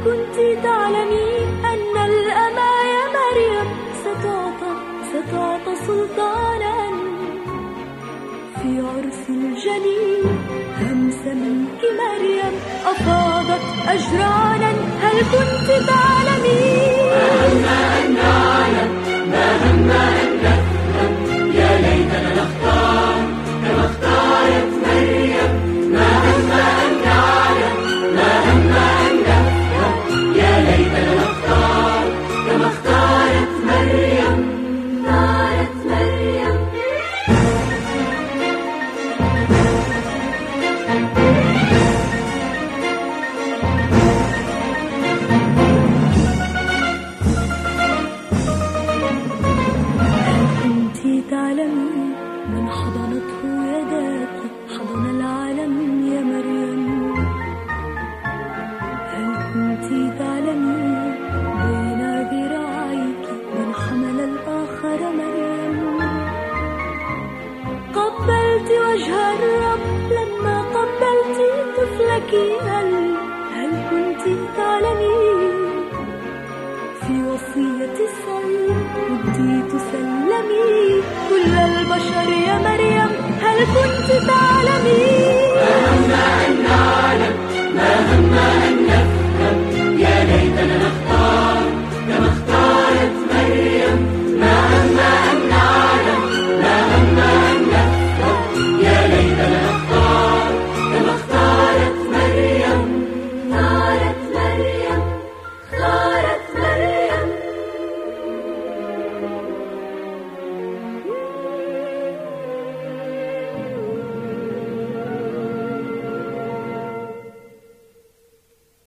كنت تعلمين أن الأمى يا مريم ستعطى سلطانا في عرس الجليل؟ همس منك مريم أفاضت أجرانا، هل كنت تعلمين؟ ما هم أن نعلم، ما هم أن نفهم، يا ليتنا نختار كما اختارت مريم. ما هم أن نعلم، ما هم أن نفهم، يا ليتنا نختار كما اختارت مريم. اختارت مريم. تعلمين من حضنته يداك حضن العالم يا مريم؟ هل كنت تعلمين بين ذراعيك من حمل الآخر مريم؟ قبلت وجه الرب لما قبلت طفلك، هل كنت تعلمين في وصية الصليب ودي تسلمي كل البشر يا مريم؟ هل كنت تعلمين؟